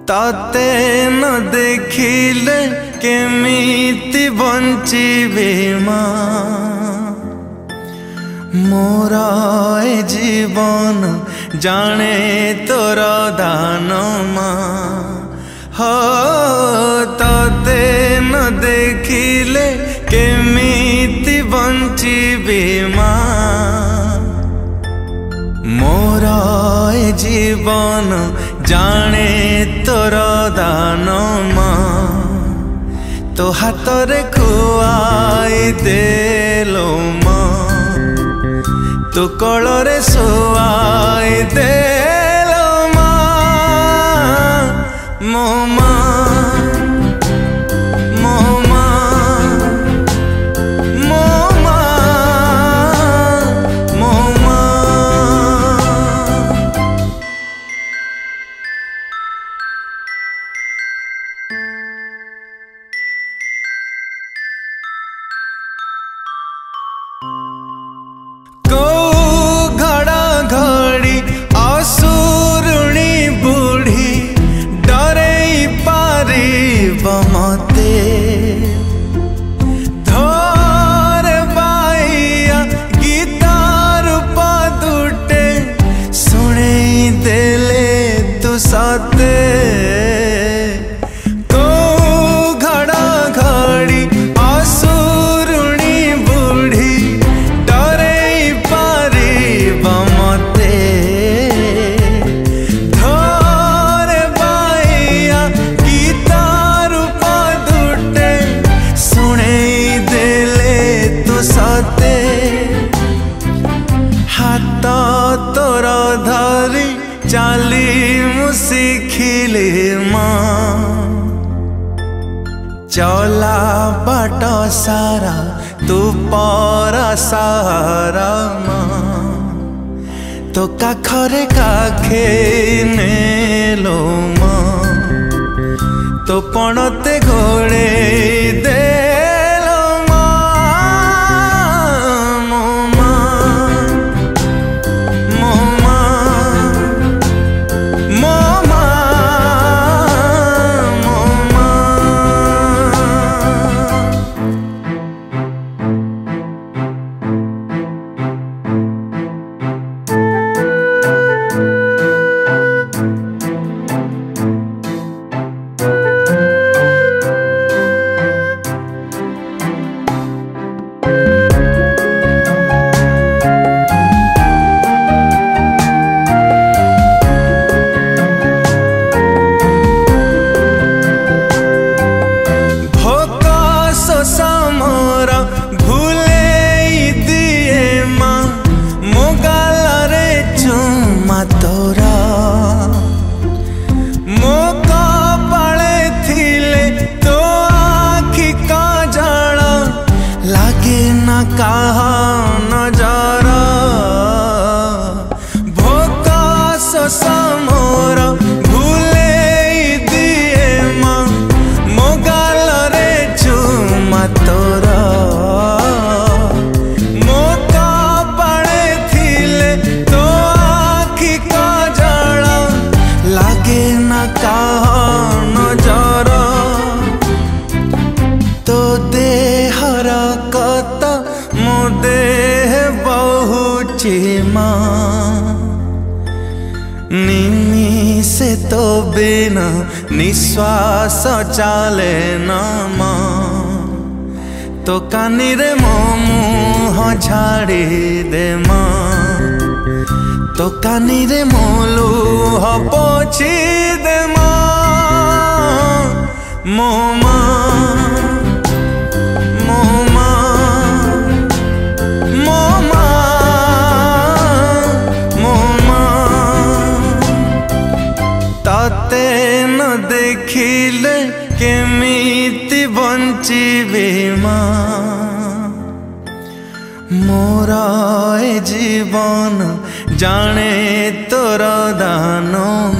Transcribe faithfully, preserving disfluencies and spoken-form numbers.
ताते न देखिले केमिति बंचिबे माँ मोरा ए जीवन जाने तोर दान माँ हो ताते न देखिले केमिति बंचिबे माँ मोरा ए जीवन जाने तोर दान माँ तो हाथरे खुआई देलो माँ तो कोଳରେ सुआई देलो माँ मो माँ मो माँ मो माँ मो माँ को घड़ा घड़ी असुरुणी बुढ़ी डरे पारिब मते धर बाइया गीतार पदुटे सुने देले तू सते को घड़ा घड़ी असुरुणी बुढ़ी हाथ तोर धरी चाली मु शिखिली माँ चला बाट सारा तू पर सहारा माँ तो काखरे काखे नेलो माँ तो पणते घोड़े दे तोरा मो कपाळे थिले तो आखि का जड़ा लागे ना कहा नजरा भोका ससा मोरा भूले दिए माँ मो गाल रे चुमा तोरा नजर तो देहर कत मो देह बहुची माँ निमिषे तो बिना निश्वास चले न माँ तो कानी रे मो मुँह झाड़ी दे माँ तो कानी रे मो लुह पोछी दे माँ मो माँ मो माँ मो माँ मो माँ ताते न देखिले केमिति बंचिबे माँ मोरा ए जीवन जाने तोर दान।